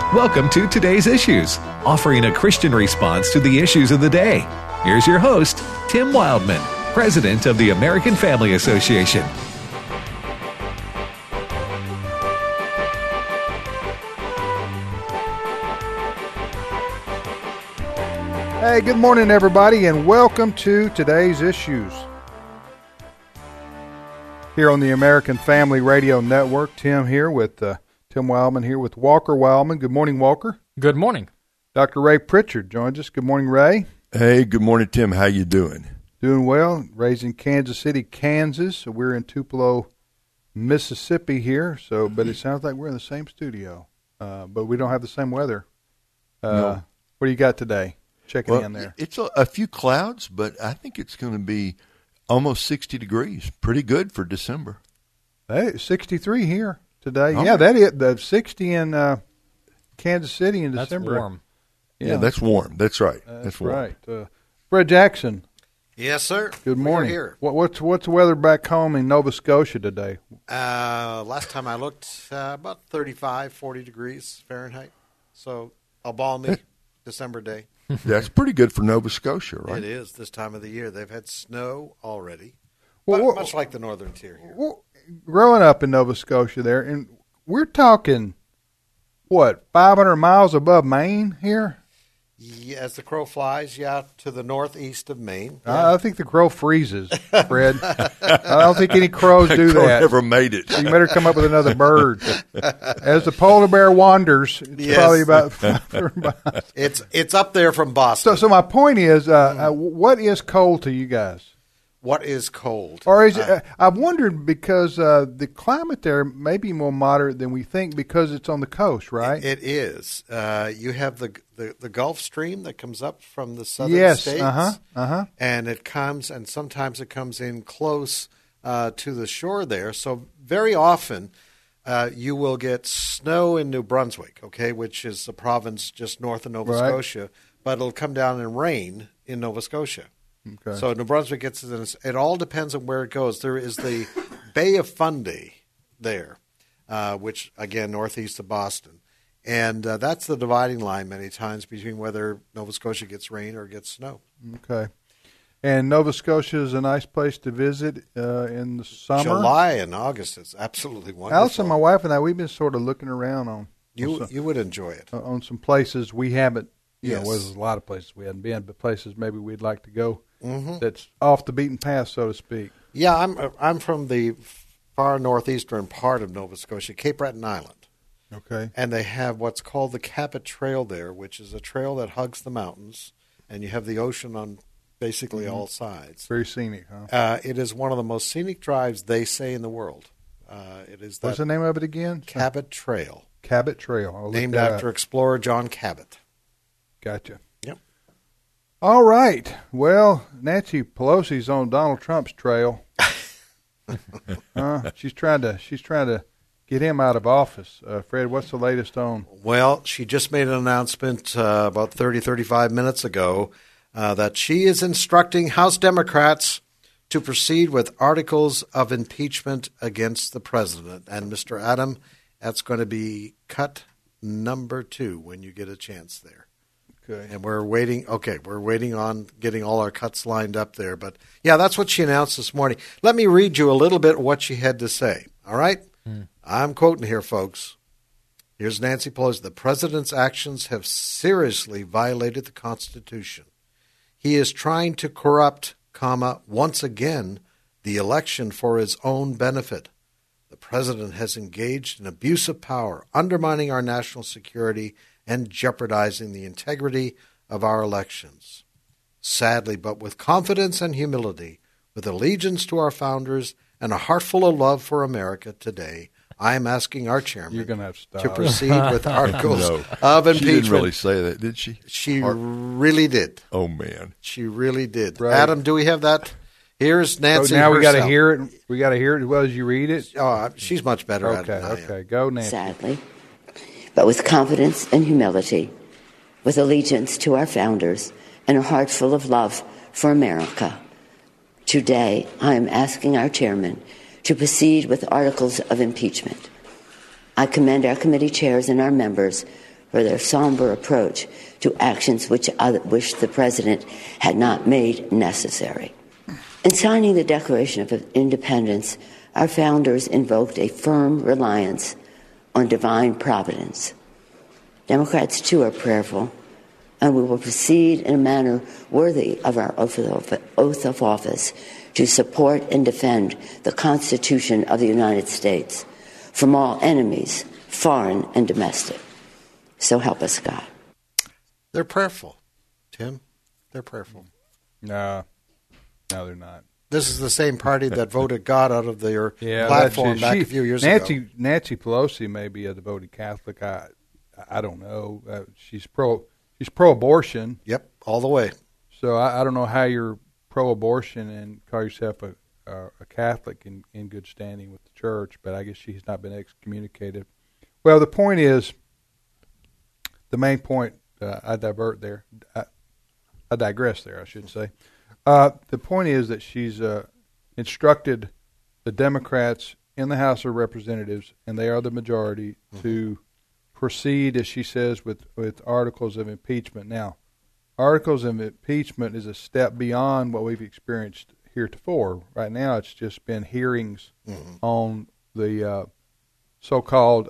Welcome to Today's Issues, offering a Christian response to the issues of the day. Here's your host, Tim Wildman, President of the American Family Association. Hey, good morning, everybody, and welcome to Today's Issues. Here on the American Family Radio Network, Tim here with Tim Wildman here with Walker Wildman. Good morning, Walker. Good morning. Dr. Ray Pritchard joins us. Good morning, Ray. Hey, good morning, Tim. How you doing? Doing well. Raised in Kansas City, Kansas. So we're in Tupelo, Mississippi here. But it sounds like we're in the same studio, but we don't have the same weather. No. What do you got today? Checking in there. It's a few clouds, but I think it's going to be almost 60 degrees. Pretty good for December. Hey, 63 here today. Oh. Yeah, that is the 60 in Kansas City in December. That's warm. Yeah, that's warm. That's right. That's warm. right. Fred Jackson. Yes, sir. Good morning. We're here. What's the weather back home in Nova Scotia today? Last time I looked, about 35, 40 degrees Fahrenheit. So a balmy December day. That's pretty good for Nova Scotia, right? It is this time of the year. They've had snow already, Well, much like the northern tier here. Well, growing up in Nova Scotia there, and we're talking, 500 miles above Maine here? Yeah, as the crow flies, to the northeast of Maine. I think the crow freezes, Fred. I don't think any crows do Crow that. never made it. You better come up with another bird. As the polar bear wanders, it's probably about 500 miles. It's up there from Boston. So my point is, what is cold to you guys? What is cold? Or is it, I've wondered because the climate there may be more moderate than we think because it's on the coast, right? It is. You have the Gulf Stream that comes up from the southern states. And it comes, and sometimes it comes in close to the shore there. So very often you will get snow in New Brunswick, which is a province just north of Nova Scotia, but it'll come down and rain in Nova Scotia. Okay. So New Brunswick gets it. It all depends on where it goes. There is the Bay of Fundy there, which, again, northeast of Boston. And that's the dividing line many times between whether Nova Scotia gets rain or gets snow. Okay. And Nova Scotia is a nice place to visit in the summer. July and August is absolutely wonderful. Allison, my wife, and I, we've been sort of looking around on You would enjoy it. On some places we haven't. Yes. There's a lot of places we hadn't been, but places maybe we'd like to go. That's off the beaten path, so to speak. Yeah, I'm from the far northeastern part of Nova Scotia, Cape Breton Island. Okay. And they have what's called the Cabot Trail there, which is a trail that hugs the mountains, and you have the ocean on basically all sides. Very scenic, huh? It is one of the most scenic drives, they say, in the world. It is. What's the name of it again? Cabot Trail. Cabot Trail. Named after explorer John Cabot. Gotcha. Yep. All right. Well, Nancy Pelosi's on Donald Trump's trail. She's trying to get him out of office. Fred, what's the latest on? Well, she just made an announcement about 35 minutes ago that she is instructing House Democrats to proceed with articles of impeachment against the president. And, Mr. Adam, that's going to be cut number 2 when you get a chance there. Okay. And we're waiting on getting all our cuts lined up there. But, yeah, that's what she announced this morning. Let me read you a little bit what she had to say, all right? I'm quoting here, folks. Here's Nancy Pelosi. The president's actions have seriously violated the Constitution. He is trying to corrupt, once again, the election for his own benefit. The president has engaged in abuse of power, undermining our national security and jeopardizing the integrity of our elections. Sadly, but with confidence and humility, with allegiance to our founders and a heart full of love for America today, I am asking our chairman to proceed with articles of impeachment. She didn't really say that, did she? She really did. Oh, man. She really did. Right. Adam, do we have that? Here's Nancy. So now we got to herself. hear it. We got to hear it as well as you read it. Oh, she's much better at it than I am. Okay. Go, Nancy. Sadly, but with confidence and humility, with allegiance to our founders and a heart full of love for America. Today, I am asking our chairman to proceed with articles of impeachment. I commend our committee chairs and our members for their somber approach to actions which the President had not made necessary. In signing the Declaration of Independence, our founders invoked a firm reliance on divine providence. Democrats, too, are prayerful, and we will proceed in a manner worthy of our oath of office to support and defend the Constitution of the United States from all enemies, foreign and domestic. So help us God. They're prayerful, Tim. They're prayerful. No, they're not. This is the same party that voted God out of their platform back a few years ago. Nancy Pelosi may be a devoted Catholic. I don't know. She's pro-abortion. Yep, all the way. So I don't know how you're pro-abortion and call yourself a Catholic in good standing with the church, but I guess she's not been excommunicated. Well, the point is, the main point, I digress there, I should say. The point is that she's instructed the Democrats in the House of Representatives, and they are the majority, to proceed, as she says, with articles of impeachment. Now, articles of impeachment is a step beyond what we've experienced heretofore. Right now, it's just been hearings on the so-called,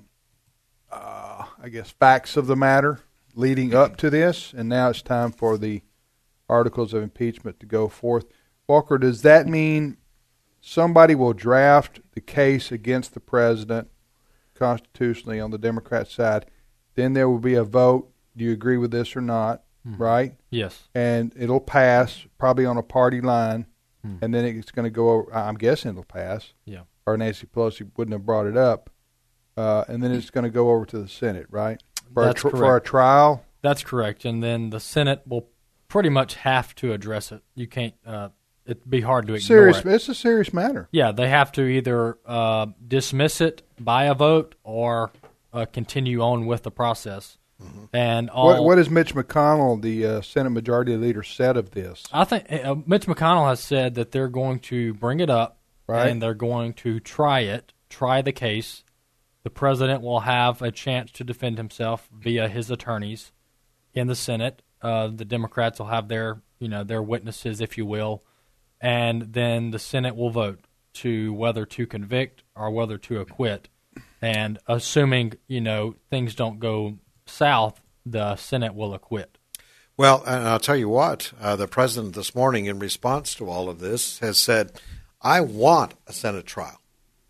facts of the matter leading up to this, and now it's time for the articles of impeachment to go forth. Walker, does that mean somebody will draft the case against the president constitutionally on the Democrat side, then there will be a vote, do you agree with this or not, right? Yes. And it'll pass probably on a party line, and then it's going to go over, I'm guessing it'll pass, or Nancy Pelosi wouldn't have brought it up, and then it's going to go over to the Senate, right? That's correct. For a trial? That's correct, and then the Senate will pretty much have to address it. You can't. It'd be hard to ignore it. It's a serious matter. Yeah, they have to either dismiss it by a vote or continue on with the process. And what has Mitch McConnell, the Senate Majority Leader, said of this? I think Mitch McConnell has said that they're going to bring it up, and they're going to try the case. The president will have a chance to defend himself via his attorneys in the Senate. The Democrats will have their witnesses, if you will, and then the Senate will vote to whether to convict or whether to acquit. And assuming things don't go south, the Senate will acquit. Well, and I'll tell you what, the president this morning, in response to all of this, has said, "I want a Senate trial."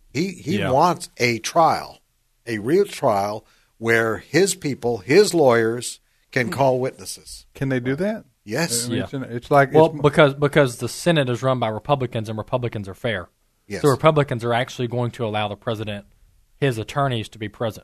He wants a trial, a real trial where his people, his lawyers, can call witnesses. Can they do that? Yes. I mean, it's like because the Senate is run by Republicans and Republicans are fair. Yes. So Republicans are actually going to allow the president, his attorneys, to be present.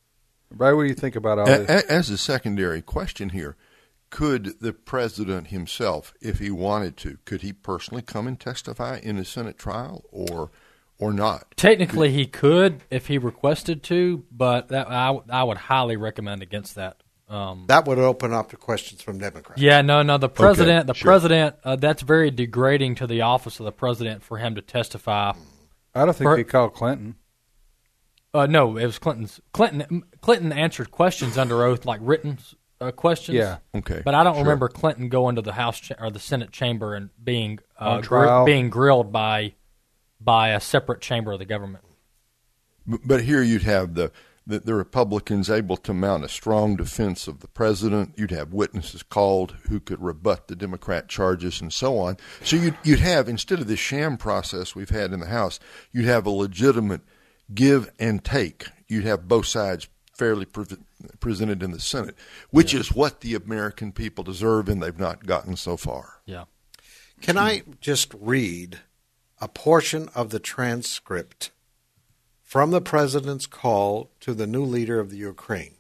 Ray, what do you think about all this? As a secondary question here, could the president himself, if he wanted to, could he personally come and testify in a Senate trial or not? Technically, he could if he requested to, but I would highly recommend against that. That would open up to questions from Democrats. Yeah, no. The president, president. That's very degrading to the office of the president for him to testify. I don't think they called Clinton. No, it was Clinton's. Clinton answered questions under oath, like written questions. Yeah, okay. But I don't remember Clinton going to the House or the Senate chamber and being being grilled by a separate chamber of the government. But here you'd have the Republicans able to mount a strong defense of the president. You'd have witnesses called who could rebut the Democrat charges and so on. So you'd have, instead of this sham process we've had in the House, you'd have a legitimate give and take. You'd have both sides fairly presented in the Senate, which is what the American people deserve, and they've not gotten so far. Yeah. Can I just read a portion of the transcript from the president's call to the new leader of the Ukraine?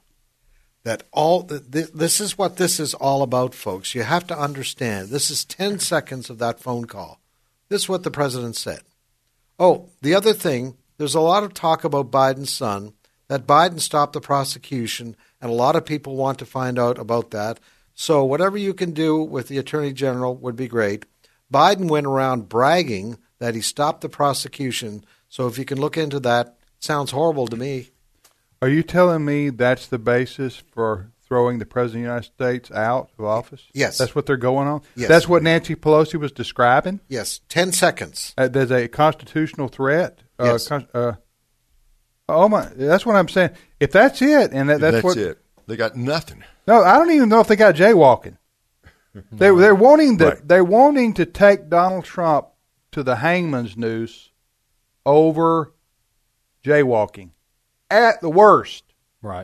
This is what this is all about, folks. You have to understand. This is 10 seconds of that phone call. This is what the president said. Oh, the other thing, there's a lot of talk about Biden's son, that Biden stopped the prosecution, and a lot of people want to find out about that. So whatever you can do with the attorney general would be great. Biden went around bragging that he stopped the prosecution. So if you can look into that, it sounds horrible to me. Are you telling me that's the basis for throwing the President of the United States out of office? Yes. That's what they're going on? Yes. That's what Nancy Pelosi was describing? Yes, 10 seconds. There's a constitutional threat? Yes. Oh, my. That's what I'm saying. If that's it, and that's what. It. They got nothing. No, I don't even know if they got jaywalking. They're wanting they're wanting to take Donald Trump to the hangman's noose over jaywalking at the worst. Right.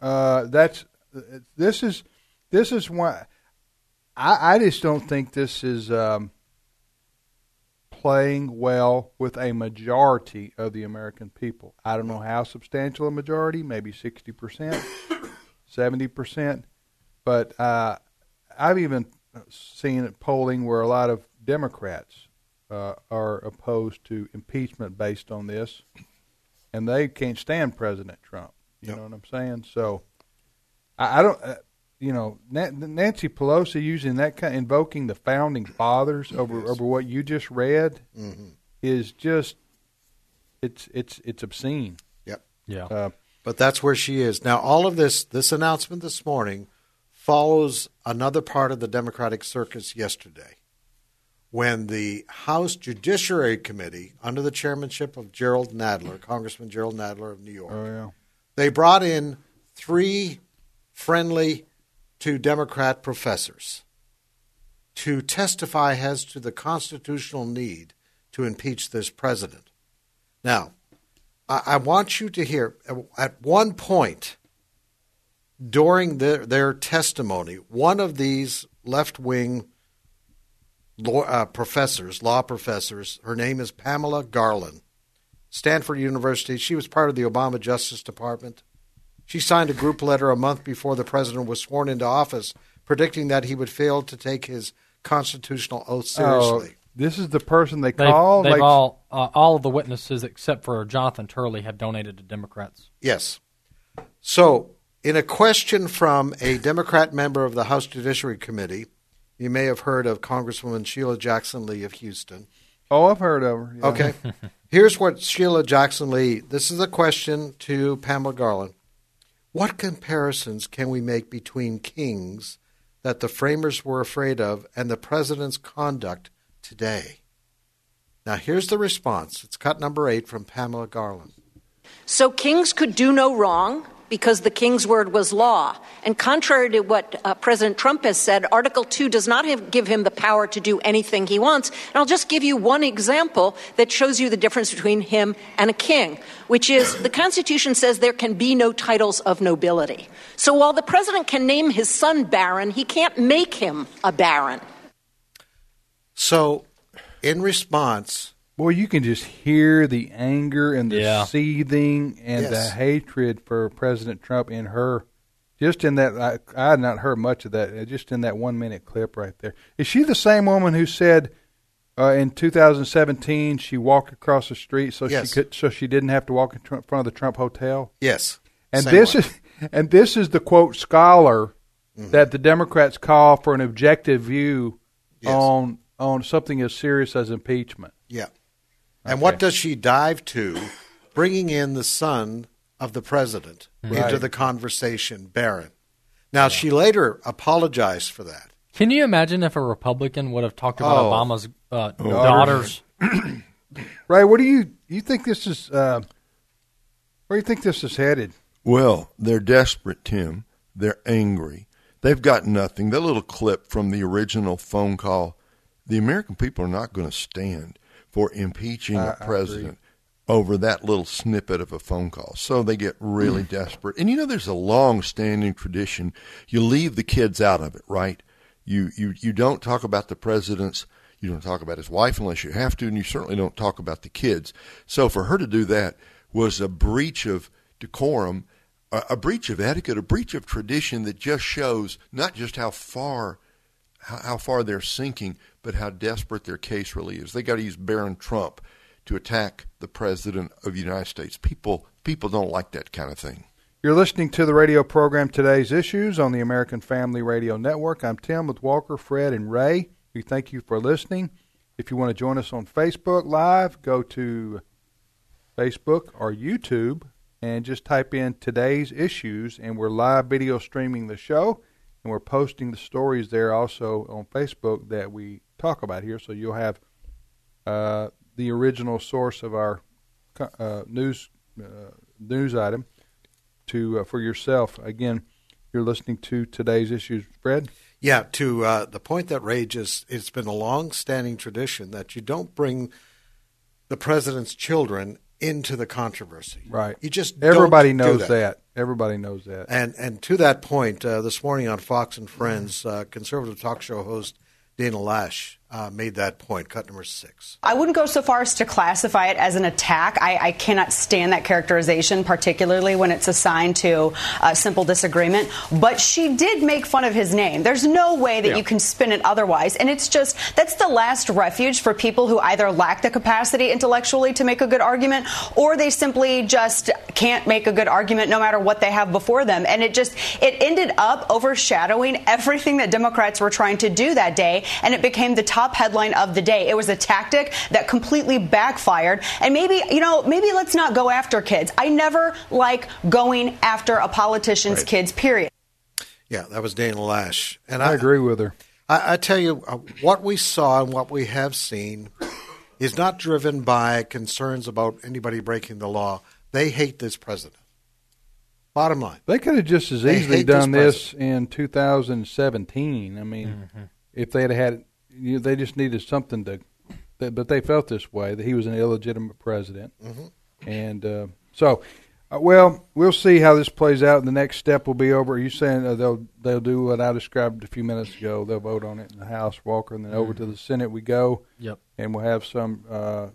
This is why I just don't think this is playing well with a majority of the American people. I don't know how substantial a majority, maybe 60%, 70%, but I've even seen it polling where a lot of Democrats are opposed to impeachment based on this, and they can't stand President Trump. You know what I'm saying? So I don't. Nancy Pelosi using that kind, invoking the founding fathers over what you just read is just it's obscene. Yep. Yeah. But that's where she is now. All of this announcement this morning follows another part of the Democratic circus yesterday, when the House Judiciary Committee, under the chairmanship of Gerald Nadler, Congressman Gerald Nadler of New York, they brought in 3 friendly to Democrat professors to testify as to the constitutional need to impeach this president. Now, I want you to hear, at one point during their testimony, one of these left-wing law professors, her name is Pamela Garland, Stanford University. She was part of the Obama Justice Department. She signed a group letter a month before the president was sworn into office, predicting that he would fail to take his constitutional oath seriously. This is the person they called? They've all of the witnesses except for Jonathan Turley have donated to Democrats. Yes. So, in a question from a Democrat member of the House Judiciary Committee, you may have heard of Congresswoman Sheila Jackson Lee of Houston. Oh, I've heard of her. Yeah. Okay. Here's what Sheila Jackson Lee, this is a question to Pamela Garland. What comparisons can we make between kings that the framers were afraid of and the president's conduct today? Now, here's the response. It's cut number 8 from Pamela Garland. So kings could do no wrong because the king's word was law. And contrary to what President Trump has said, Article 2 does not give him the power to do anything he wants. And I'll just give you one example that shows you the difference between him and a king, which is the Constitution says there can be no titles of nobility. So while the president can name his son Baron, he can't make him a baron. So, in response... Boy, you can just hear the anger and the seething and the hatred for President Trump in her. Just in that, I had not heard much of that, just in that 1-minute clip right there. Is she the same woman who said in 2017 she walked across the street so she didn't have to walk in front of the Trump Hotel? Yes. And this is the quote scholar that the Democrats call for an objective view on something as serious as impeachment. Yeah. And what does she dive to? Bringing in the son of the president into the conversation, Barron. Now, she later apologized for that. Can you imagine if a Republican would have talked about Obama's daughters? Ray, what do you think this is? Where do you think this is headed? Well, they're desperate, Tim. They're angry. They've got nothing. That little clip from the original phone call, the American people are not going to stand for impeaching a president over that little snippet of a phone call. So they get really desperate. And, there's a long-standing tradition. You leave the kids out of it, right? You don't talk about the president's, you don't talk about his wife unless you have to, and you certainly don't talk about the kids. So for her to do that was a breach of decorum, a breach of etiquette, a breach of tradition that just shows not just how far they're sinking, but how desperate their case really is. They got to use Barron Trump to attack the president of the United States. People don't like that kind of thing. You're listening to the radio program Today's Issues on the American Family Radio Network. I'm Tim with Walker, Fred, and Ray. We thank you for listening. If you want to join us on Facebook Live, go to Facebook or YouTube and just type in today's issues, and we're live video streaming the show, and we're posting the stories there also on Facebook that we talk about here, so you'll have the original source of our news item for yourself. Again, you're listening to today's issues, Fred. Yeah, to the point that Ray just, it's been a long-standing tradition that you don't bring the president's children into the controversy. Right. You just everybody don't knows do that. Everybody knows that. And to that point, this morning on Fox and Friends, conservative talk show host Dana Loesch made that point, cut number 6. I wouldn't go so far as to classify it as an attack. I cannot stand that characterization, particularly when it's assigned to a simple disagreement. But she did make fun of his name. There's no way that you can spin it otherwise. And it's just, that's the last refuge for people who either lack the capacity intellectually to make a good argument, or they simply just can't make a good argument no matter what they have before them. And it ended up overshadowing everything that Democrats were trying to do that day. And it became the top headline of the day. It was a tactic that completely backfired. And maybe let's not go after kids. I never like going after a politician's kids, period. Yeah, that was Dana Loesch. And I agree with her. I tell you, what we saw and what we have seen is not driven by concerns about anybody breaking the law. They hate this president. Bottom line. They could have just as easily done this in 2017. I mean, if they had they just needed something but they felt this way, that he was an illegitimate president. And well, we'll see how this plays out. The next step will be over. Are you saying they'll do what I described a few minutes ago? They'll vote on it in the House, Walker, and then over to the Senate we go. Yep. And we'll have a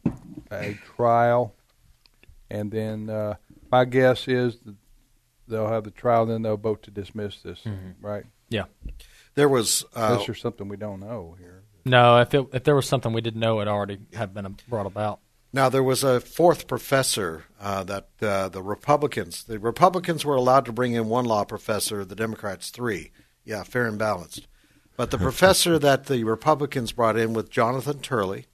trial. And then my guess is that they'll have the trial, then they'll vote to dismiss this, right? Yeah. There was unless there's something we don't know here. No, if there was something we didn't know, it already had been brought about. Now, there was a fourth professor that the Republicans were allowed to bring in one law professor, the Democrats 3. Yeah, fair and balanced. But the professor that the Republicans brought in with Jonathan Turley,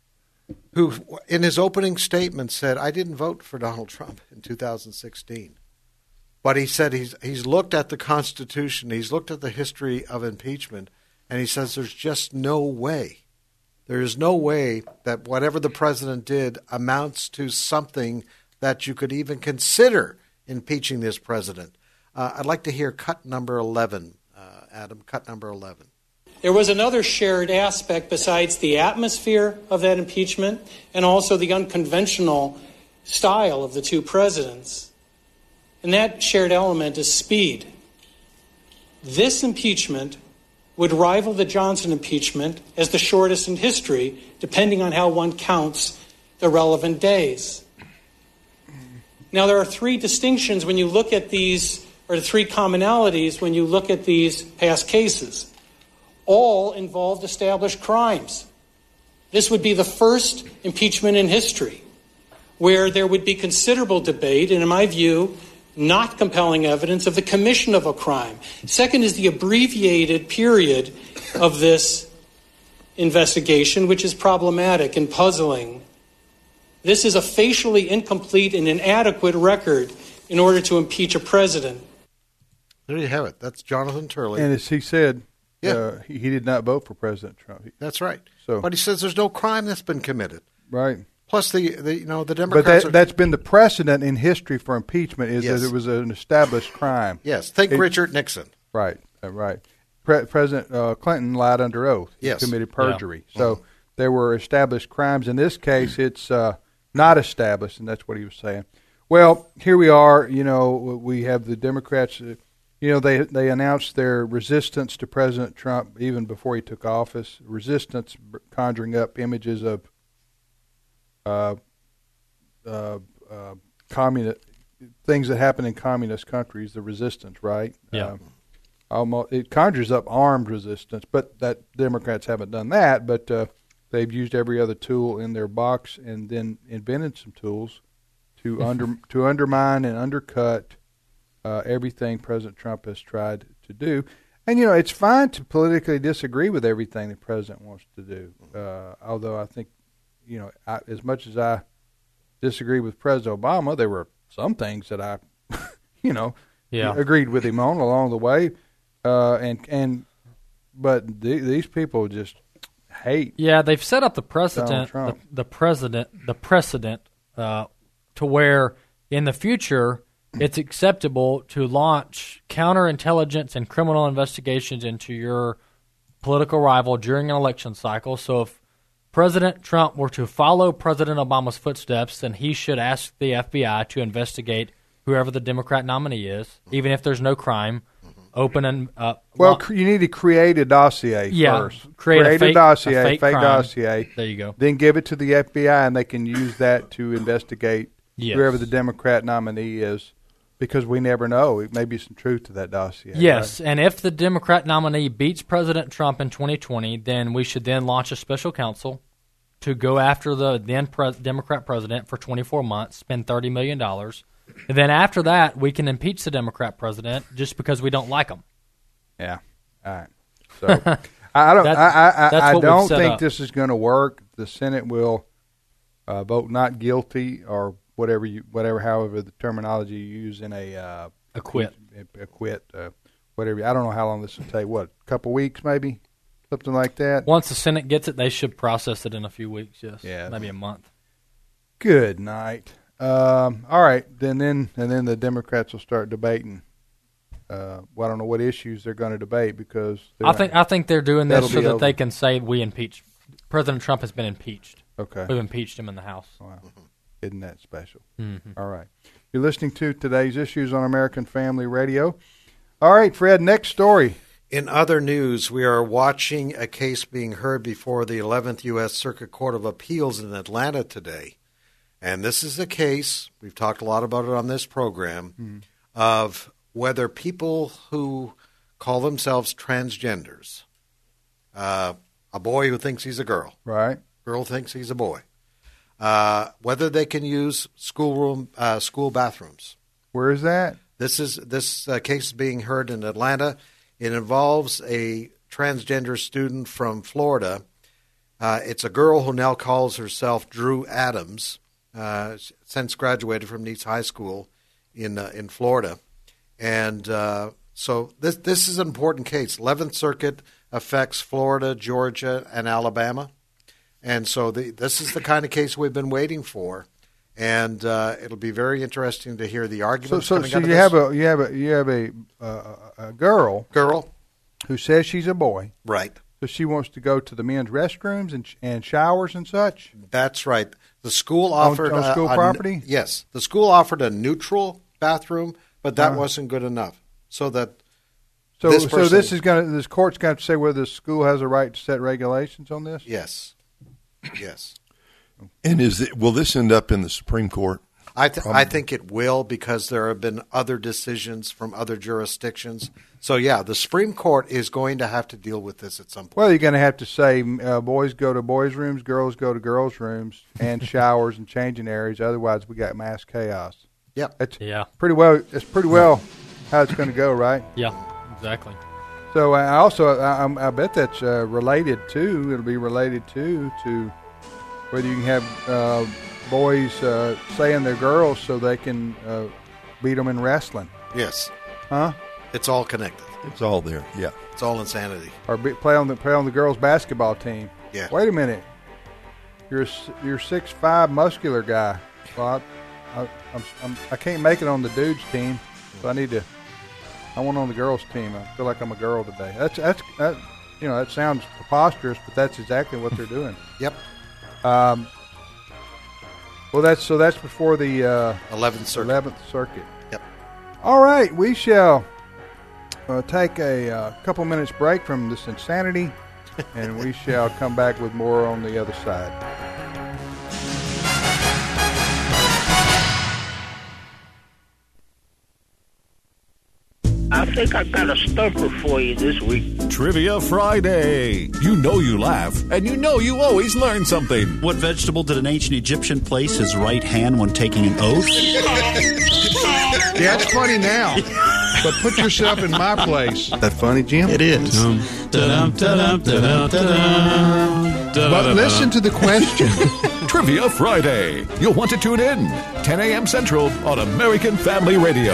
who in his opening statement said, I didn't vote for Donald Trump in 2016. But he said he's looked at the Constitution, he's looked at the history of impeachment, and he says there's just no way. There is no way that whatever the president did amounts to something that you could even consider impeaching this president. I'd like to hear cut number 11, Adam, cut number 11. There was another shared aspect besides the atmosphere of that impeachment and also the unconventional style of the two presidents. And that shared element is speed. This impeachment would rival the Johnson impeachment as the shortest in history, depending on how one counts the relevant days. Now, there are three distinctions when you look at these, or three commonalities when you look at these past cases. All involved established crimes. This would be the first impeachment in history where there would be considerable debate, and in my view, not compelling evidence of the commission of a crime. Second is the abbreviated period of this investigation, which is problematic and puzzling. This is a facially incomplete and inadequate record in order to impeach a president. There you have it. That's Jonathan Turley. And as he said, he did not vote for President Trump. That's right. But he says there's no crime that's been committed. Right. Plus, the Democrats. But that's been the precedent in history for impeachment is that it was an established crime. Yes. Think Richard Nixon. Right. Right. President Clinton lied under oath. Yes. He committed perjury. Yeah. So there were established crimes. In this case, it's not established, and that's what he was saying. Well, here we are. We have the Democrats. They announced their resistance to President Trump even before he took office. Resistance conjuring up images of communist things that happen in communist countries. The resistance, right? Yeah. It conjures up armed resistance, but that Democrats haven't done that. But they've used every other tool in their box, and then invented some tools to undermine and undercut everything President Trump has tried to do. And, it's fine to politically disagree with everything the president wants to do. Although I think, as much as I disagree with President Obama, there were some things that I, agreed with him on along the way, but these people just hate. Yeah, they've set up the precedent, the precedent to where in the future it's acceptable to launch counterintelligence and criminal investigations into your political rival during an election cycle. So if President Trump were to follow President Obama's footsteps, then he should ask the FBI to investigate whoever the Democrat nominee is, even if there's no crime. Open and you need to create a dossier first. Create a fake fake crime. dossier. There you go. Then give it to the FBI, and they can use that to investigate whoever the Democrat nominee is, because we never know. It may be some truth to that dossier. Yes, right? And if the Democrat nominee beats President Trump in 2020, then we should then launch a special counsel to go after the then Democrat president for 24 months, spend $30 million. And then after that, we can impeach the Democrat president just because we don't like him. Yeah. All right. So I don't think this is going to work. The Senate will vote not guilty or however the terminology you use in a acquit. Whatever. I don't know how long this will take. What, a couple weeks maybe? Something like that? Once the Senate gets it, they should process it in a few weeks, yes. Yeah. Maybe a month. Good night. All right, then the Democrats will start debating. I don't know what issues they're going to debate, because I think they're doing this so that they can say we impeached President Trump has been impeached. Okay, we've impeached him in the House. Wow, isn't that special? Mm-hmm. All right, you're listening to today's issues on American Family Radio. All right, Fred, next story. In other news, we are watching a case being heard before the 11th U.S. Circuit Court of Appeals in Atlanta today. And this is a case, we've talked a lot about it on this program, of whether people who call themselves transgenders, a boy who thinks he's a girl, right? Girl thinks he's a boy, whether they can use school bathrooms. Where is that? This case is being heard in Atlanta. It involves a transgender student from Florida. It's a girl who now calls herself Drew Adams. Since graduated from Nease High School in Florida, and so this is an important case. 11th Circuit affects Florida, Georgia, and Alabama, and so this is the kind of case we've been waiting for, and it'll be very interesting to hear the arguments. So you have a girl who says she's a boy, right? So she wants to go to the men's restrooms and showers and such? That's right. The school offered on school property? Yes. The school offered a neutral bathroom, but that wasn't good enough. So this court's going to say whether the school has a right to set regulations on this? Yes. Yes. And will this end up in the Supreme Court? I think it will, because there have been other decisions from other jurisdictions. So, yeah, the Supreme Court is going to have to deal with this at some point. Well, you're going to have to say boys go to boys' rooms, girls go to girls' rooms, and showers and changing areas. Otherwise, we got mass chaos. Yep. That's pretty well how it's going to go, right? Yeah, exactly. So I bet that's related to. It'll be related to whether you can have boys saying they're girls so they can beat them in wrestling. Yes. Huh? It's all connected. It's all there. Yeah. It's all insanity. Or play on the girls' basketball team. Yeah. Wait a minute. You're 6'5" muscular guy. Well, I can't make it on the dudes' team, so I want on the girls' team. I feel like I'm a girl today. That sounds preposterous, but that's exactly what they're doing. Yep. Well, that's before the 11th Circuit. 11th Circuit. Yep. All right, we shall take a couple minutes break from this insanity, and we shall come back with more on the other side. I think I've got a stumper for you this week. Trivia Friday. You know you laugh, and you know you always learn something. What vegetable did an ancient Egyptian place his right hand when taking an oath? That's funny now. but put yourself in my place. That funny, Jim? It is. But listen to the question. Trivia Friday. You'll want to tune in. 10 a.m. Central on American Family Radio.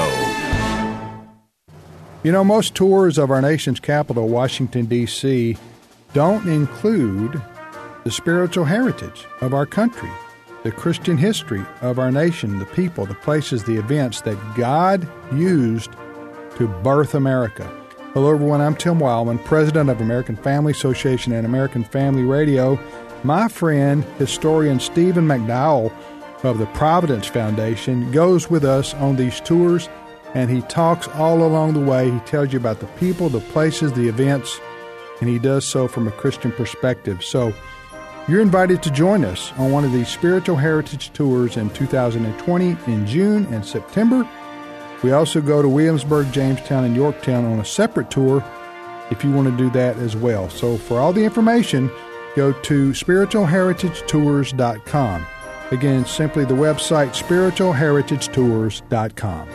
You know, most tours of our nation's capital, Washington, D.C., don't include the spiritual heritage of our country, the Christian history of our nation, the people, the places, the events that God used to birth America. Hello, everyone. I'm Tim Wildman, president of American Family Association and American Family Radio. My friend, historian Stephen McDowell of the Providence Foundation goes with us on these tours, and he talks all along the way. He tells you about the people, the places, the events, and he does so from a Christian perspective. So you're invited to join us on one of these spiritual heritage tours in 2020 in June and September. We also go to Williamsburg, Jamestown, and Yorktown on a separate tour if you want to do that as well. So for all the information, go to spiritualheritagetours.com. Again, simply the website spiritualheritagetours.com.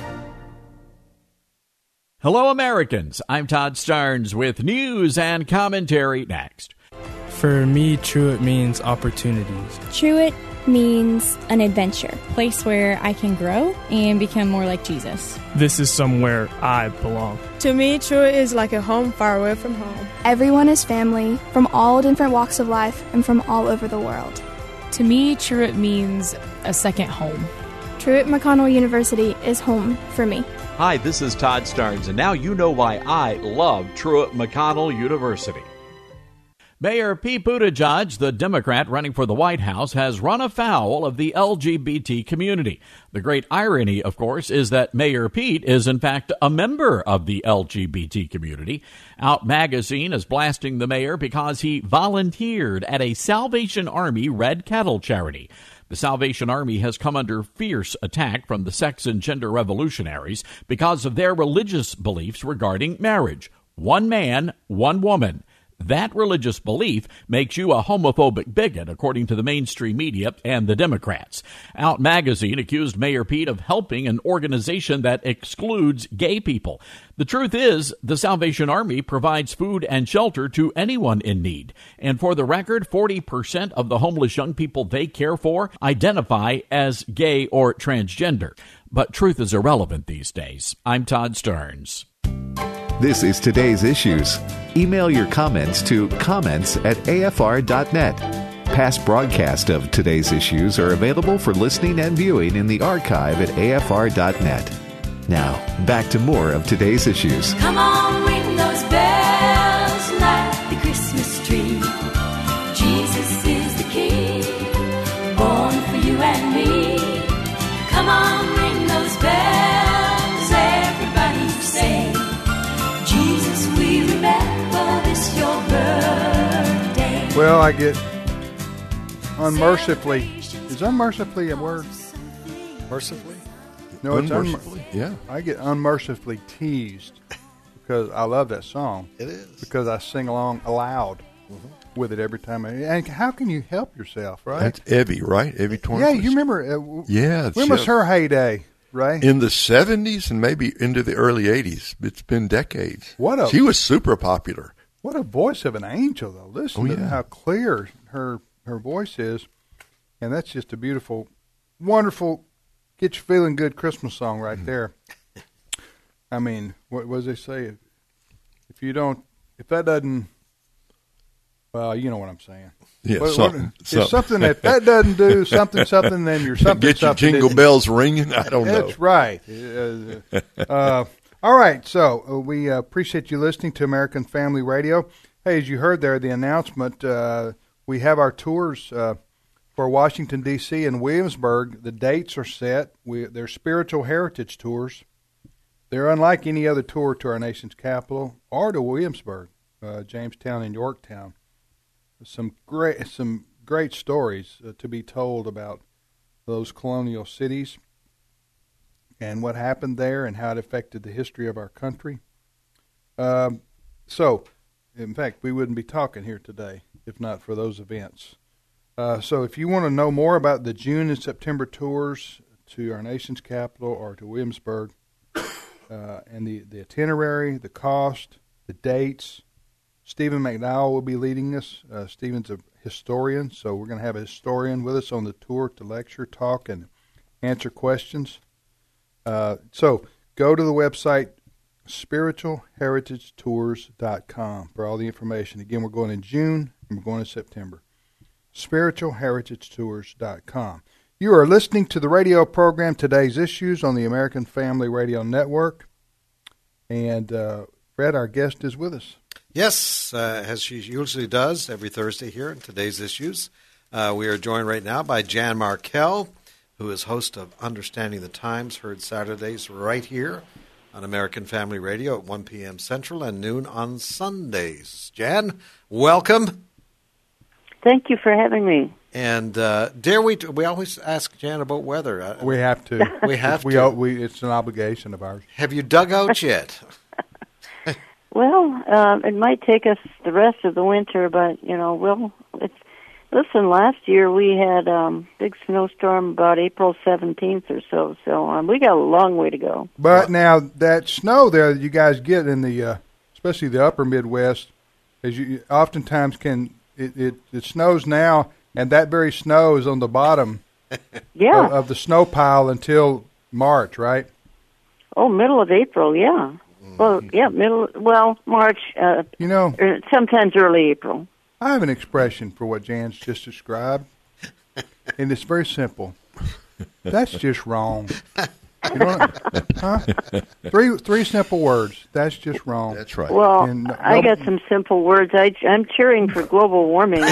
Hello, Americans. I'm Todd Starnes with news and commentary next. For me, Truett means opportunities. Truett means an adventure, a place where I can grow and become more like Jesus. This is somewhere I belong. To me, Truett is like a home far away from home. Everyone is family from all different walks of life and from all over the world. To me, Truett means a second home. Truett McConnell University is home for me. Hi, this is Todd Starnes, and now you know why I love Truett McConnell University. Mayor Pete Buttigieg, the Democrat running for the White House, has run afoul of the LGBT community. The great irony, of course, is that Mayor Pete is, in fact, a member of the LGBT community. Out Magazine is blasting the mayor because he volunteered at a Salvation Army Red Kettle charity. The Salvation Army has come under fierce attack from the sex and gender revolutionaries because of their religious beliefs regarding marriage. One man, one woman. That religious belief makes you a homophobic bigot, according to the mainstream media and the Democrats. Out Magazine accused Mayor Pete of helping an organization that excludes gay people. The truth is, the Salvation Army provides food and shelter to anyone in need. And for the record, 40% of the homeless young people they care for identify as gay or transgender. But truth is irrelevant these days. I'm Todd Starnes. This is Today's Issues. Email your comments to comments@afr.net. Past broadcasts of Today's Issues are available for listening and viewing in the archive at afr.net. Now, back to more of Today's Issues. Come on, ring those bells, light the Christmas tree. Jesus is the King, born for you and me. Come on, ring those bells, everybody sing. Jesus, we remember this your birthday. Well, I get unmercifully. Is unmercifully a word? Mercifully? No, it's unmercifully. Yeah. I get unmercifully teased because I love that song. It is. Because I sing along aloud with it every time. And how can you help yourself, right? That's Evie, right? Evie Tornquist. Yeah, you remember. When was her heyday? Right? In the 70s and maybe into the early 80s. It's been decades. She was super popular. What a voice of an angel, though. Listen to how clear her voice is. And that's just a beautiful, wonderful, get you feeling good Christmas song right there. I mean, what does they say? If that doesn't, well, you know what I'm saying. Yeah, it's something that doesn't do something, then you're something. Get your jingle bells ringing. I don't know. That's right. All right. So we appreciate you listening to American Family Radio. Hey, as you heard there, the announcement, we have our tours for Washington, D.C. and Williamsburg. The dates are set. They're spiritual heritage tours. They're unlike any other tour to our nation's capital or to Williamsburg, Jamestown, and Yorktown. Some great stories to be told about those colonial cities and what happened there and how it affected the history of our country. So, in fact, we wouldn't be talking here today if not for those events. So if you want to know more about the June and September tours to our nation's capital or to Williamsburg, and the itinerary, the cost, the dates. Stephen McDowell will be leading this. Stephen's a historian, so we're going to have a historian with us on the tour to lecture, talk, and answer questions. So go to the website spiritualheritagetours.com for all the information. Again, we're going in June and we're going in September. spiritualheritagetours.com. You are listening to the radio program Today's Issues on the American Family Radio Network. And Fred, our guest, is with us. Yes, as she usually does every Thursday here in Today's Issues. We are joined right now by Jan Markell, who is host of Understanding the Times, heard Saturdays right here on American Family Radio at 1 p.m. Central and noon on Sundays. Jan, welcome. Thank you for having me. And dare we always ask Jan about weather. We have to. We have to. It's an obligation of ours. Have you dug out yet? Well, it might take us the rest of the winter, but, listen, last year we had big snowstorm about April 17th or so, we got a long way to go. But now that snow there that you guys get in the, especially the upper Midwest, as you oftentimes it snows now, and that very snow is on the bottom of the snow pile until March, right? Oh, middle of April, yeah. Well, yeah, March, sometimes early April. I have an expression for what Jan's just described, and it's very simple. That's just wrong. You know huh? Three simple words. That's just wrong. That's right. Well, I got some simple words. I'm cheering for global warming.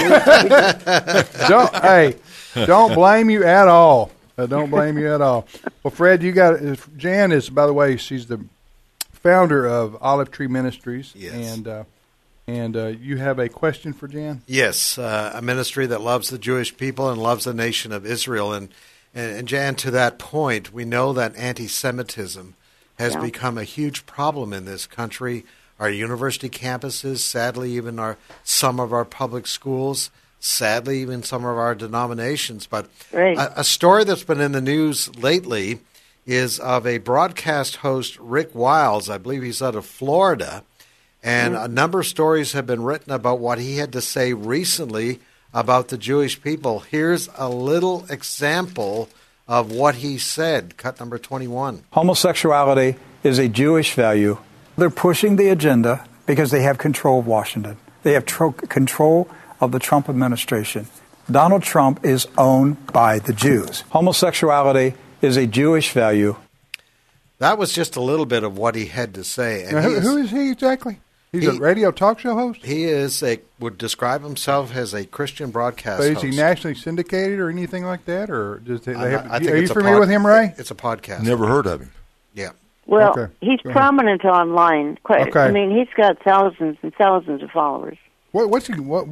Don't blame you at all. Don't blame you at all. Well, Fred, Jan is, by the way, she's the founder of Olive Tree Ministries. Yes. And you have a question for Jan? Yes, a ministry that loves the Jewish people and loves the nation of Israel. And Jan, to that point, we know that anti-Semitism has become a huge problem in this country. Our university campuses, sadly, even some of our public schools, sadly, even some of our denominations. But a story that's been in the news lately is of a broadcast host, Rick Wiles. I believe he's out of Florida. And a number of stories have been written about what he had to say recently about the Jewish people. Here's a little example of what he said, cut number 21. Homosexuality is a Jewish value. They're pushing the agenda because they have control of Washington. They have control of the Trump administration. Donald Trump is owned by the Jews. Homosexuality is a Jewish value. That was just a little bit of what he had to say. And now, who is he exactly? He's a radio talk show host? He would describe himself as a Christian broadcast host. Is he nationally syndicated or anything like that? Or does they have, are you familiar with him, Ray? It's a podcast. Never heard of him. Yeah. Well, he's prominent online. I mean, he's got thousands and thousands of followers. What was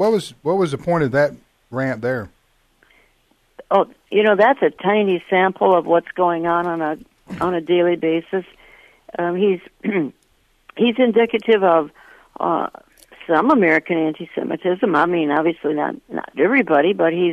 the point of that rant there? Oh, that's a tiny sample of what's going on a daily basis. He's indicative of some American anti-Semitism. I mean, obviously not everybody, but he's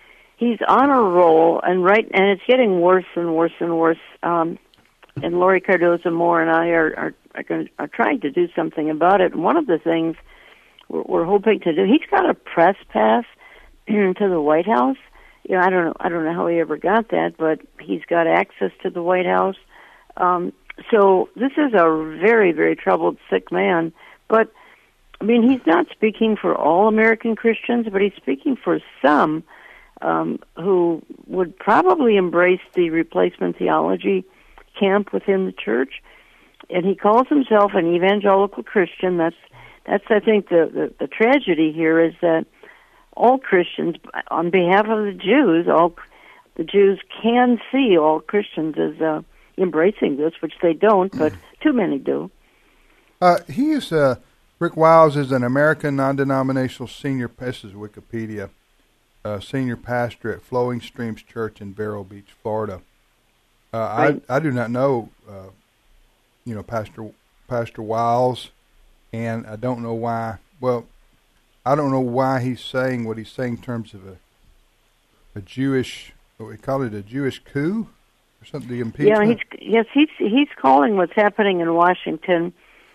on a roll, and it's getting worse and worse and worse. And Lori Cardozo Moore and I are trying to do something about it. And one of the things we're hoping to do, he's got a press pass to the White House. I don't know how he ever got that, but he's got access to the White House. So this is a very, very troubled, sick man. But, I mean, he's not speaking for all American Christians, but he's speaking for some who would probably embrace the replacement theology camp within the church. And he calls himself an evangelical Christian. That's I think, the tragedy here is that all Christians, on behalf of the Jews can see all Christians as embracing this, which they don't, but too many do. Rick Wiles is an American non-denominational senior, this is Wikipedia, senior pastor at Flowing Streams Church in Vero Beach, Florida. I do not know, Pastor Wiles, and I don't know why. Well, I don't know why he's saying what he's saying in terms of a Jewish, what we call it, a Jewish coup. The impeachment? He's calling what's happening in Washington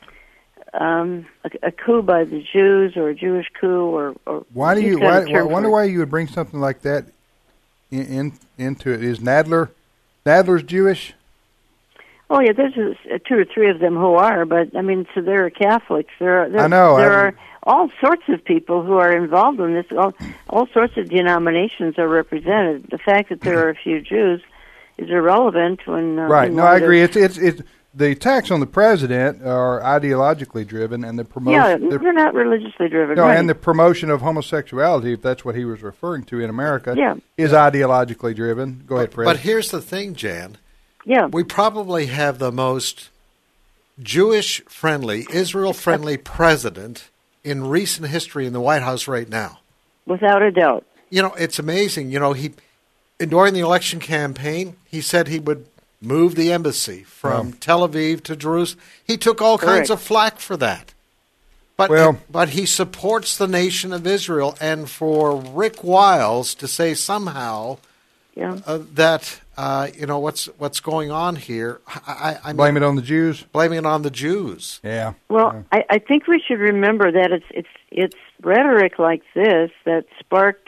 a coup by the Jews, or a Jewish coup, or why do you? Wonder why you would bring something like that into it. Is Nadler's Jewish? Oh yeah, there's 2 or 3 of them who are, but I mean, so there are Catholics. There are all sorts of people who are involved in this. All sorts of denominations are represented. The fact that there are a few Jews is irrelevant when. Right. No, I agree. It's the attacks on the president are ideologically driven, and the promotion. Yeah, they're not religiously driven. No, right. And the promotion of homosexuality, if that's what he was referring to in America, is ideologically driven. Go ahead, Fred. But here's the thing, Jan. Yeah. We probably have the most Jewish-friendly, Israel-friendly president in recent history in the White House right now. Without a doubt. You know, it's amazing. You know, during the election campaign, he said he would move the embassy from Tel Aviv to Jerusalem. He took all kinds of flack for that. But he supports the nation of Israel, and for Rick Wiles to say somehow that what's going on here, I blame it on the Jews. Blaming it on the Jews. Yeah. Well, I think we should remember that it's rhetoric like this that sparked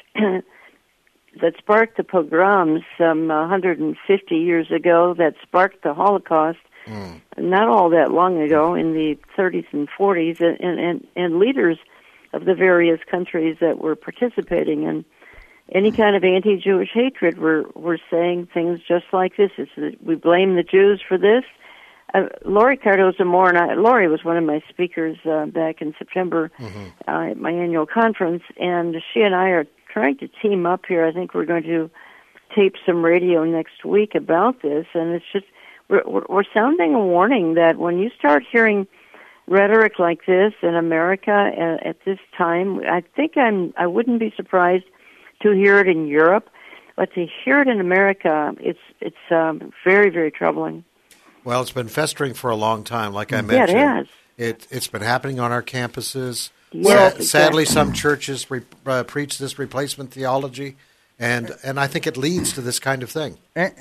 the pogroms some 150 years ago, that sparked the Holocaust not all that long ago, in the 30s and 40s, and leaders of the various countries that were participating in any kind of anti-Jewish hatred were saying things just like this. We blame the Jews for this. Laurie Cardozo-Moore and Laurie was one of my speakers back in September at my annual conference, and she and I are trying to team up here. I think we're going to tape some radio next week about this, and it's just we're sounding a warning that when you start hearing rhetoric like this in America at this time, I wouldn't be surprised to hear it in Europe, but to hear it in America, it's very, very troubling. Well, it's been festering for a long time, like I mentioned. Yeah, it has. It's been happening on our campuses. Well, sadly, some churches preach this replacement theology, and I think it leads to this kind of thing.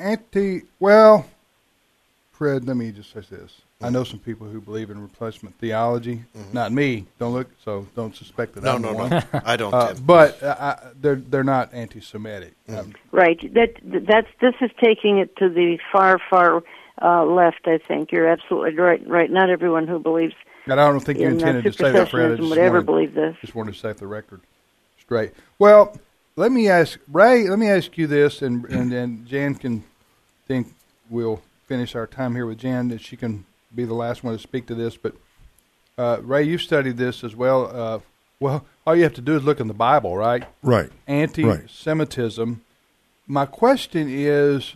Fred, let me just say this. I know some people who believe in replacement theology. Not me. Don't suspect that I'm the one. No. I don't. But they're not anti-Semitic. Right. This is taking it to the far left. I think you're absolutely right. Not everyone who believes. And I don't think you intended to say that, Fred. Would ever believe this. Just wanted to set the record straight. Well, let me ask Ray. Let me ask you this, and then Jan can think we'll finish our time here with Jan, that she can be the last one to speak to this. But Ray, you've studied this as well. Well, all you have to do is look in the Bible, right? Right. Anti-Semitism. Right. My question is,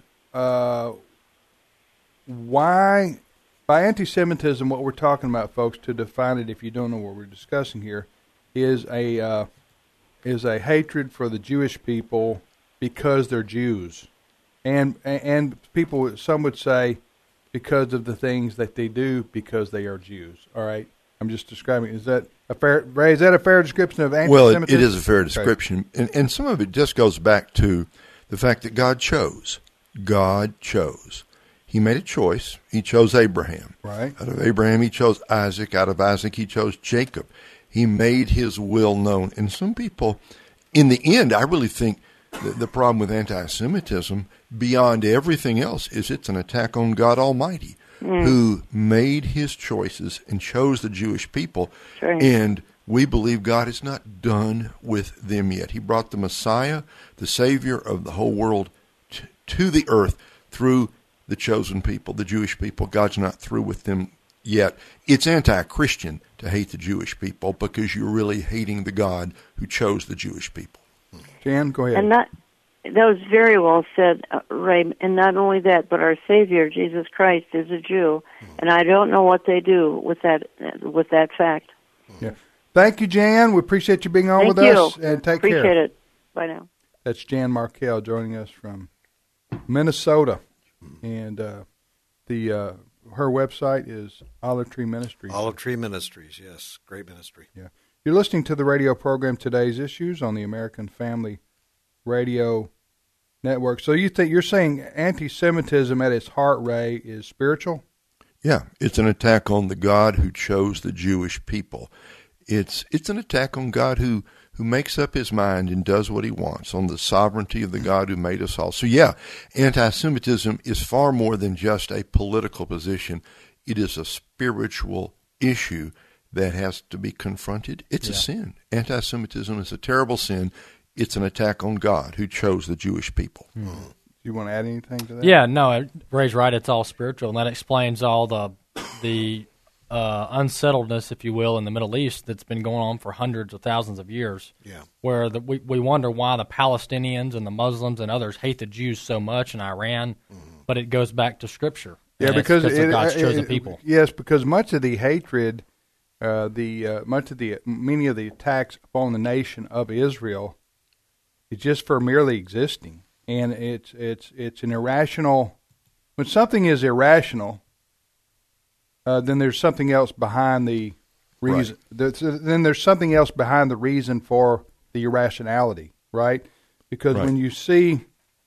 why, by anti-Semitism, what we're talking about, folks, to define it if you don't know what we're discussing here, is a hatred for the Jewish people because they're Jews. And people, some would say, because of the things that they do because they are Jews. All right, I'm just describing. Is that a fair, Ray? Is that a fair description of anti-Semitism? Well, it is a fair description, okay. and some of it just goes back to the fact that God chose. God chose. He made a choice. He chose Abraham. Right. Out of Abraham, he chose Isaac. Out of Isaac, he chose Jacob. He made his will known. And some people, in the end, I really think the problem with anti-Semitism, beyond everything else, is it's an attack on God Almighty, who made his choices and chose the Jewish people. Sure. And we believe God is not done with them yet. He brought the Messiah, the Savior of the whole world, to the earth through the chosen people, the Jewish people. God's not through with them yet. It's anti-Christian to hate the Jewish people because you're really hating the God who chose the Jewish people. Jan, go ahead. And that was very well said, Ray. And not only that, but our Savior, Jesus Christ, is a Jew, and I don't know what they do with that fact. Yeah. Thank you, Jan. We appreciate you being on with us, and take care. Appreciate it. Bye now. That's Jan Markell joining us from Minnesota, and her website is Olive Tree Ministries. Olive Tree Ministries, yes, great ministry. Yeah. You're listening to the radio program Today's Issues on the American Family Radio Network. So you're saying anti-Semitism at its heart, Ray, is spiritual? Yeah, it's an attack on the God who chose the Jewish people. It's an attack on God who makes up his mind and does what he wants, on the sovereignty of the God who made us all. So yeah, anti-Semitism is far more than just a political position. It is a spiritual issue that has to be confronted. It's a sin. Anti-Semitism is a terrible sin. It's an attack on God who chose the Jewish people. Do you want to add anything to that? Yeah, no, Ray's right. It's all spiritual, and that explains all the unsettledness, if you will, in the Middle East that's been going on for hundreds of thousands of years. Yeah. Where we wonder why the Palestinians and the Muslims and others hate the Jews so much in Iran, but it goes back to Scripture. Yeah, because of God's chosen people. Yes, because much of the hatred, many of the attacks upon the nation of Israel is just for merely existing, and it's an irrational. When something is irrational, then there's something else behind the reason. Right. Then there's something else behind the reason for the irrationality, right? Because when you see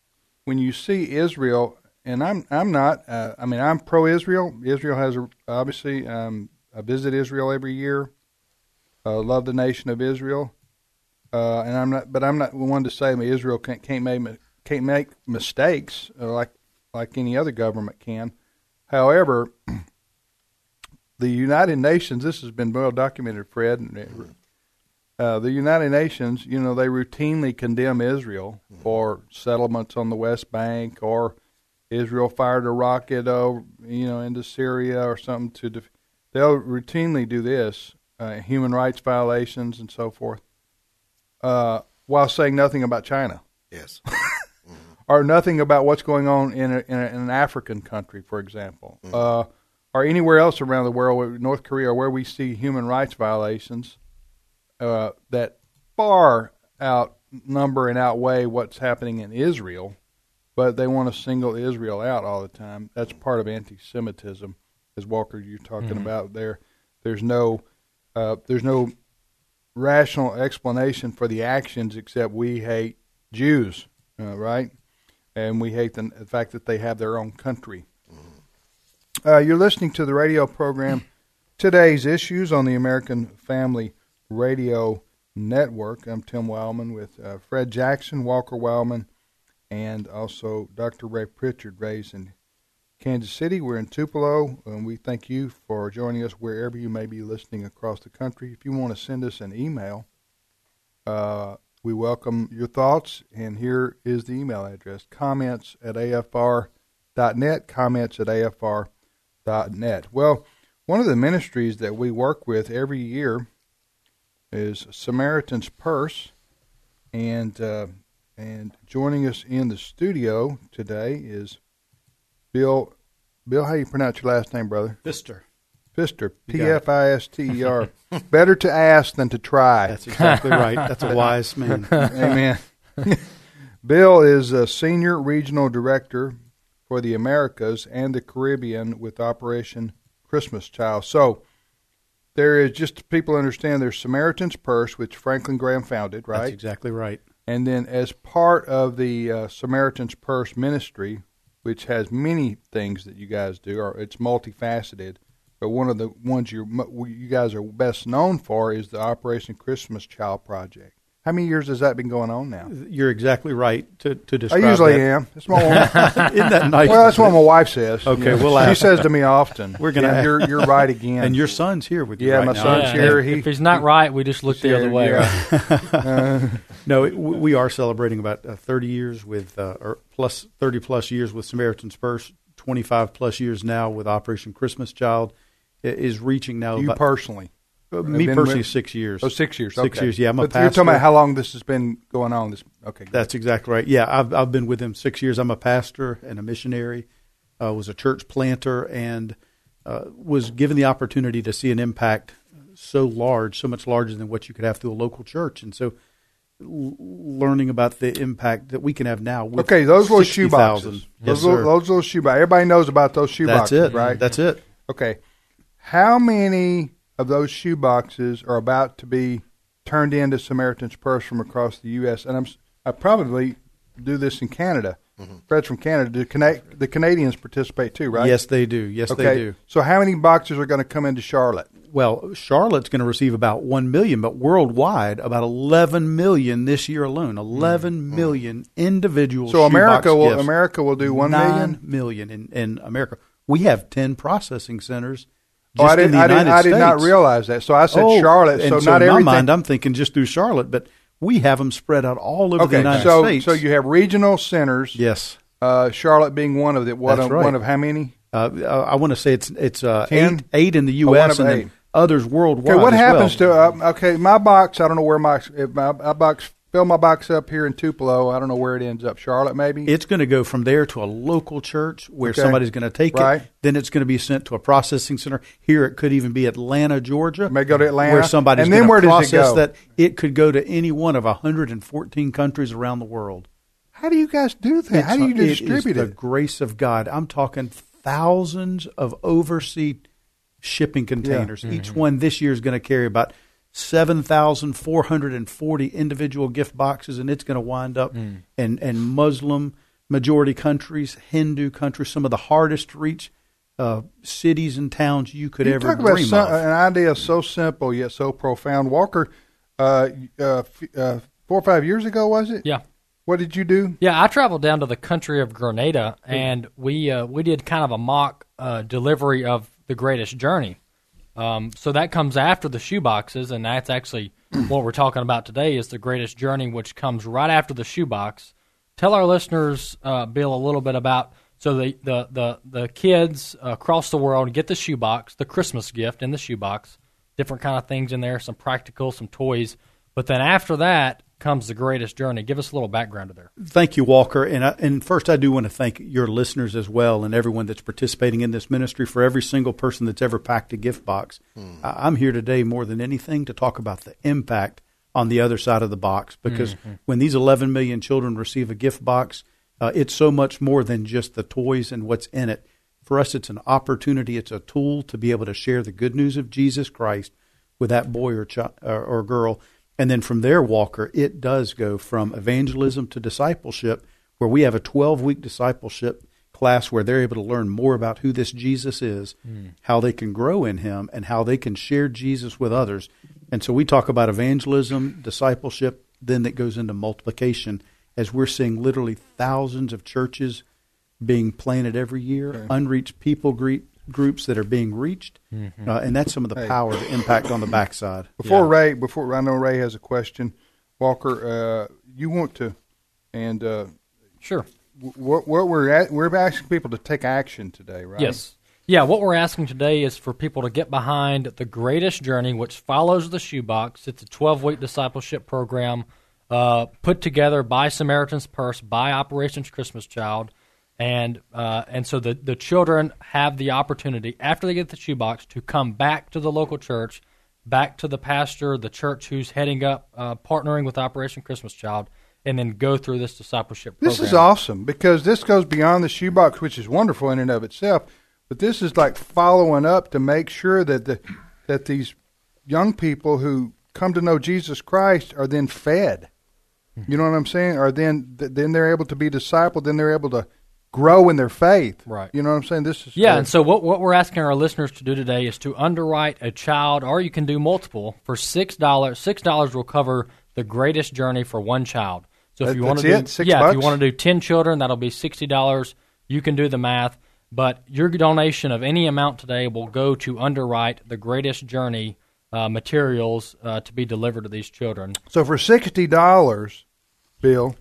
Israel, and I'm not. I'm pro-Israel. Israel has obviously. I visit Israel every year. Love the nation of Israel, and I'm not. But I'm not one to say Israel can't make mistakes like any other government can. However, the United Nations. This has been well documented, Fred. The United Nations, they routinely condemn Israel for settlements on the West Bank, or Israel fired a rocket, into Syria or something they'll routinely do this, human rights violations and so forth, while saying nothing about China. Yes. Or nothing about what's going on in an African country, for example, or anywhere else around the world, North Korea, where we see human rights violations that far outnumber and outweigh what's happening in Israel, but they want to single Israel out all the time. That's part of anti-Semitism, as Walker, you're talking about there. There's no rational explanation for the actions except we hate Jews, right? And we hate the fact that they have their own country. You're listening to the radio program Today's Issues on the American Family Radio Network. I'm Tim Wildman with Fred Jackson, Walker Wildman, and also Dr. Ray Pritchard, raised in Kansas City. We're in Tupelo, and we thank you for joining us wherever you may be listening across the country. If you want to send us an email, we welcome your thoughts, and here is the email address, comments@afr.net, comments@afr.net. Well, one of the ministries that we work with every year is Samaritan's Purse, and joining us in the studio today is Bill, how do you pronounce your last name, brother? Pfister. Pfister, Pfister. Better to ask than to try. That's exactly right. That's a wise man. Amen. Bill is a Senior Regional Director for the Americas and the Caribbean with Operation Christmas Child. So there is, just so people understand, there's Samaritan's Purse, which Franklin Graham founded, right? That's exactly right. And then as part of the Samaritan's Purse ministry, which has many things that you guys do, or it's multifaceted, but one of the ones you guys are best known for is the Operation Christmas Child Project. How many years has that been going on now? You're exactly right to describe. I usually that. am. That's my wife. Isn't that nice? Well, that's what my wife says. Okay, yeah. we'll ask. She says to me often, "We're gonna." You're right again. And your son's here with you. Yeah, right my now. son's here. If he's not right, we just look the other way. Yeah. Right? No, we are celebrating about 30 years with, or plus 30 plus years with Samaritan's Purse. 25 plus years now with Operation Christmas Child. Is reaching now. You personally. Me personally, 6 years. Oh, 6 years. 6 okay. years. Yeah, I'm a pastor. You're talking about how long this has been going on. Okay, good. That's exactly right. Yeah, I've been with him 6 years. I'm a pastor and a missionary. Was a church planter, and was given the opportunity to see an impact so large, so much larger than what you could have through a local church. And so, learning about the impact that we can have now. With okay, those little shoe boxes. Yes, those little shoe boxes. Everybody knows about those shoe boxes. That's it. Right. That's it. Okay, how many of those shoe boxes are about to be turned into Samaritan's Purse from across the U.S.? And I probably do this in Canada. Fred's from Canada. The Canadians participate too, right? Yes, they do. Yes, they do. So how many boxers are going to come into Charlotte? Well, Charlotte's going to receive about 1 million, but worldwide, about 11 million this year alone. 11 million individual So shoebox gifts. America will do 1 million? 9 million in America. We have 10 processing centers Oh, just in the United States. I did not realize that. So I said Charlotte. And so so not in everything. my mind, I'm thinking just through Charlotte, but we have them spread out all over the United States. So you have regional centers. Yes. Charlotte being one of the That's right. one of how many? I want to say it's 10? eight in the U.S. and then others worldwide. Okay, what happens to to my box? I don't know where if my box fill my box up here in Tupelo. I don't know where it ends up. Charlotte, maybe. It's going to go from there to a local church where somebody's going to take it. Then it's going to be sent to a processing center. Here, it could even be Atlanta, Georgia. It may go to Atlanta, where somebody's and then going to where does it process go? that. It could go to any one of 114 countries around the world. How do you guys do that? How do you distribute it? The grace of God. I'm talking thousands of overseas shipping containers. Yeah. Each one this year is going to carry about 7,440 individual gift boxes, and it's going to wind up in Muslim majority countries, Hindu countries, some of the hardest to reach cities and towns you could ever talk about dream of. An idea so simple yet so profound. Walker, 4 or 5 years ago, was it? Yeah. What did you do? Yeah, I traveled down to the country of Grenada, and we did kind of a mock delivery of The Greatest Journey. So that comes after the shoeboxes, and that's actually what we're talking about today is The Greatest Journey, which comes right after the shoebox. Tell our listeners, Bill, a little bit about the kids across the world get the shoebox, the Christmas gift in the shoebox, different kind of things in there, some practical, some toys. But then after that comes The Greatest Journey. Give us a little background to there. Thank you, Walker. And first, I do want to thank your listeners as well and everyone that's participating in this ministry for every single person that's ever packed a gift box. I'm here today more than anything to talk about the impact on the other side of the box because when these 11 million children receive a gift box, it's so much more than just the toys and what's in it. For us, it's an opportunity. It's a tool to be able to share the good news of Jesus Christ with that boy or girl. And then from there, Walker, it does go from evangelism to discipleship, where we have a 12-week discipleship class where they're able to learn more about who this Jesus is, how they can grow in him, and how they can share Jesus with others. And so we talk about evangelism, discipleship, then that goes into multiplication, as we're seeing literally thousands of churches being planted every year, unreached people groups that are being reached, and that's some of the power, the impact on the backside. Before I know Ray has a question. Walker, you want to, and sure. What we're asking people to take action today, right? Yes. Yeah, what we're asking today is for people to get behind The Greatest Journey, which follows the shoebox. It's a 12-week discipleship program put together by Samaritan's Purse, by Operations Christmas Child. And so the children have the opportunity, after they get the shoebox, to come back to the local church, back to the pastor, the church who's heading up, partnering with Operation Christmas Child, and then go through this discipleship program. This is awesome because this goes beyond the shoebox, which is wonderful in and of itself. But this is like following up to make sure that that these young people who come to know Jesus Christ are then fed. You know what I'm saying? Or then they're able to be discipled. Then they're able to grow in their faith. Right. You know what I'm saying? This is and so what we're asking our listeners to do today is to underwrite a child, or you can do multiple, for $6. $6 will cover The Greatest Journey for one child. So if you want to do $6? if you want to do 10 children, that'll be $60. You can do the math, but your donation of any amount today will go to underwrite The Greatest Journey materials to be delivered to these children. So for $60, Bill,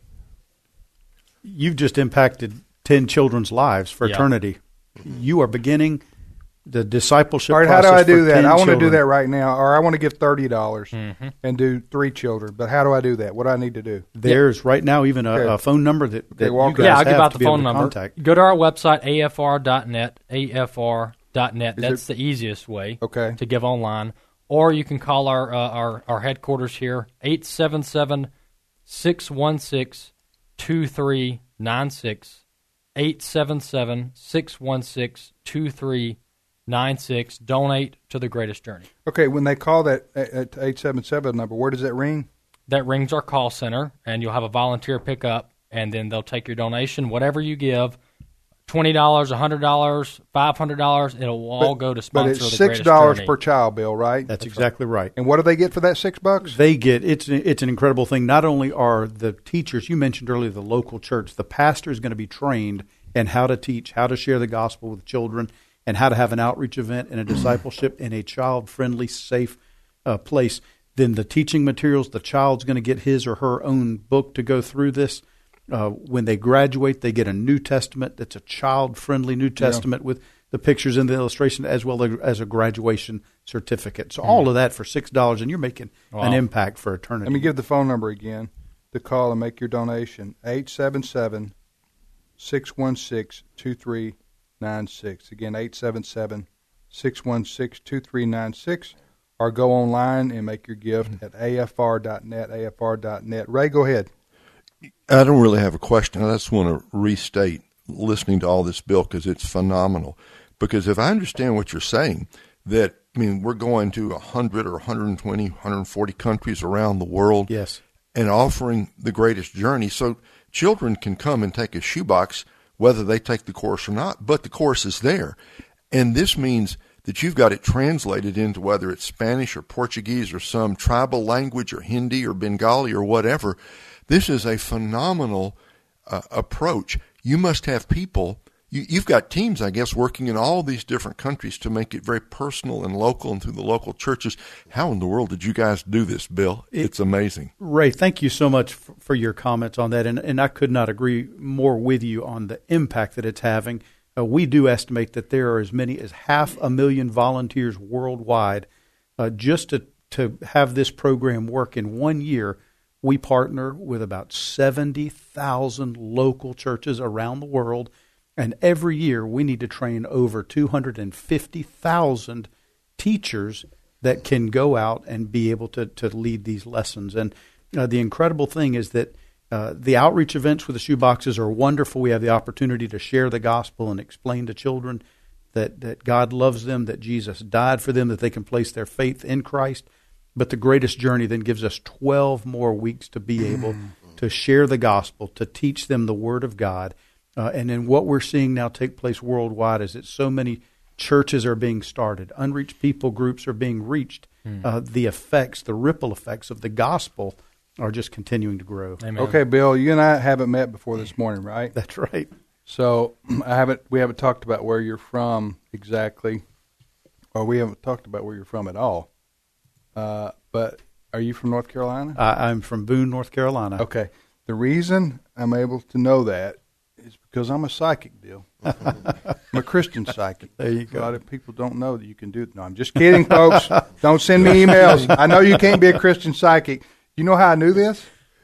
you've just impacted 10 children's lives for eternity. You are beginning the discipleship process. All right, how do I do that? I want to do children. that right now, or I want to give $30 and do 3 children. But how do I do that? What do I need to do? There's right now even a phone number that you guys I'll give have out to the be able phone to number. contact. Go to our website, afr.net, afr.net. That's the easiest way to give online. Or you can call our headquarters here, 877-616-2396, 877-616-2396. Donate to The Greatest Journey. Okay, when they call that 877 number, where does that ring? That rings our call center, and you'll have a volunteer pick up. and then they'll take your donation, whatever you give, $20, $100, $500. It'll all go to sponsor the Greatest Journey. But it's $6 per child, Bill, right? That's exactly right. And what do they get for that $6? They get it's an incredible thing. Not only are the teachers, you mentioned earlier, the local church, the pastor is going to be trained in how to teach, how to share the gospel with children, and how to have an outreach event and a discipleship in a child-friendly, safe place. Then the teaching materials, the child's going to get his or her own book to go through this. When they graduate, they get a New Testament that's a child-friendly New Testament with the pictures and the illustration, as well as a graduation certificate. So all of that for $6, and you're making an impact for eternity. Let me give the phone number again to call and make your donation, 877-616-2396. Again, 877-616-2396. Or go online and make your gift at afr.net, afr.net. Ray, go ahead. I don't really have a question. I just want to restate listening to all this, Bill, because it's phenomenal. Because if I understand what you're saying, that, I mean, we're going to 100 or 120, 140 countries around the world. Yes. And offering the Greatest Journey. So children can come and take a shoebox, whether they take the course or not, but the course is there. And this means that you've got it translated into whether it's Spanish or Portuguese or some tribal language or Hindi or Bengali or whatever. This is a phenomenal approach. You must have people, you've got teams, I guess, working in all these different countries to make it very personal and local and through the local churches. How in the world did you guys do this, Bill? It's amazing. Ray, thank you so much for your comments on that, and I could not agree more with you on the impact that it's having. We do estimate that there are as many as 500,000 volunteers worldwide. Just to have this program work in 1 year, we partner with about 70,000 local churches around the world, and every year we need to train over 250,000 teachers that can go out and be able to lead these lessons. And the incredible thing is that the outreach events with the shoeboxes are wonderful. We have the opportunity to share the gospel and explain to children that God loves them, that Jesus died for them, that they can place their faith in Christ. But the Greatest Journey then gives us 12 more weeks to be able to share the gospel, to teach them the Word of God. And then what we're seeing now take place worldwide is that so many churches are being started. Unreached people groups are being reached. The ripple effects of the gospel are just continuing to grow. Amen. Okay, Bill, you and I haven't met before this morning, right? That's right. So we haven't talked about where you're from exactly, or we haven't talked about where you're from at all. But are you from North Carolina? I'm from Boone, North Carolina. Okay. The reason I'm able to know that is because I'm a psychic, Bill. I'm a Christian psychic. There you go. A lot of people don't know that you can do it. No, I'm just kidding, folks. Don't send me emails. I know you can't be a Christian psychic. You know how I knew this?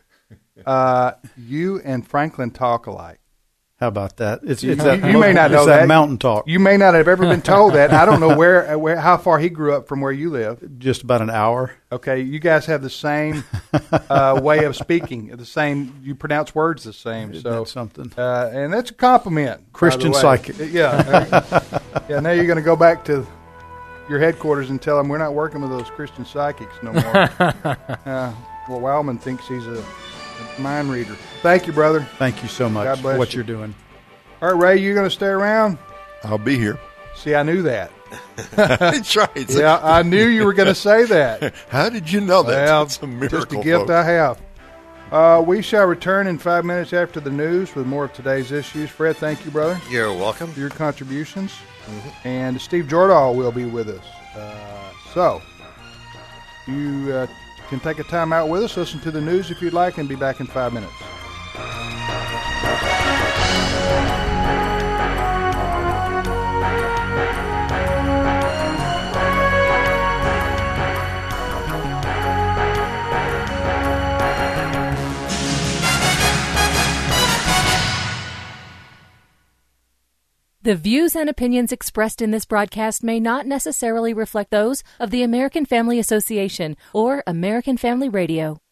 You and Franklin talk alike. How about that? You may not know that. Mountain talk. You may not have ever been told that. I don't know how far he grew up from where you live. Just about an hour. Okay, you guys have the same way of speaking. You pronounce words the same. So that's something. And that's a compliment. Christian psychic. Yeah. Yeah. Now you're going to go back to your headquarters and tell them we're not working with those Christian psychics no more. Well, Wildman thinks he's a mind reader. Thank you, brother. Thank you so much for what you're doing. All right, Ray, you going to stay around? I'll be here. See, I knew that. That's right. Yeah, I knew you were going to say that. How did you know that? Well, it's a miracle, just a gift I have. We shall return in 5 minutes after the news with more of today's issues. Fred, thank you, brother. You're welcome. For your contributions. Mm-hmm. And Steve Jordahl will be with us. So, you can take a time out with us, listen to the news if you'd like, and be back in 5 minutes. The views and opinions expressed in this broadcast may not necessarily reflect those of the American Family Association or American Family Radio.